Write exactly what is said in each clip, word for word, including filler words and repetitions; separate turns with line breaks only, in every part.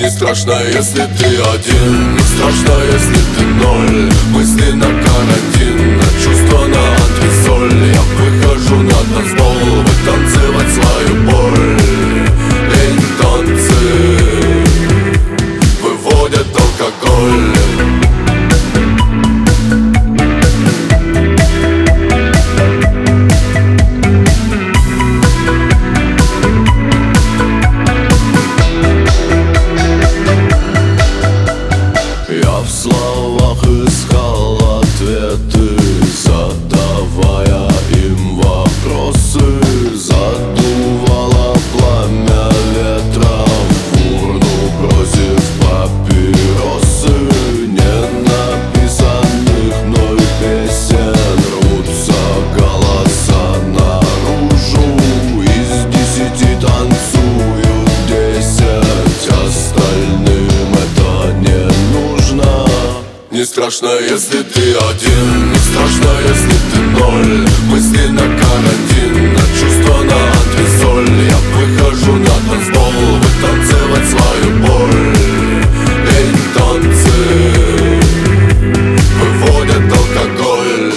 Не страшно, если ты один, не страшно, если ты ноль. Мысли на карантин, а чувства на антресоль. Я выхожу на танцпол, вытанцевать свою боль. Лень танцы выводят алкоголь. В словах искал ответы, задавая им вопросы. Задувало пламя ветра в урну, бросив папиросы. Ненаписанных мной песен рвутся голоса наружу. Из десяти танцуют десять, остальным это не нужно. Не страшно, если ты один, не страшно, если ты ноль. Мысли на карантин, а чувства на антресоль. Я выхожу на танцпол, вытанцевать свою боль. Лень танцы выводят алкоголь.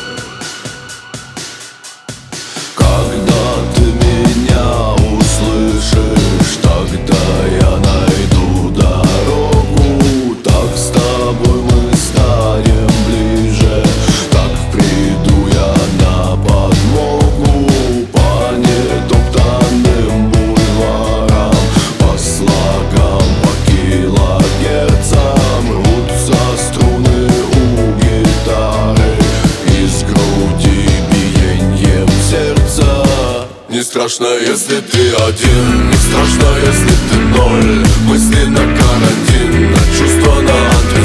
Когда ты меня услышишь, тогда я найду дорогу. Так с тобой мы станем ближе, так приду я на подмогу. По нетоптанным бульварам, по слогам, по килогерцам рвутся струны у гитары, из груди биеньем сердца. Не страшно, если ты один, не страшно, если ты ноль. Мысли на карантин, а чувства на антресоль.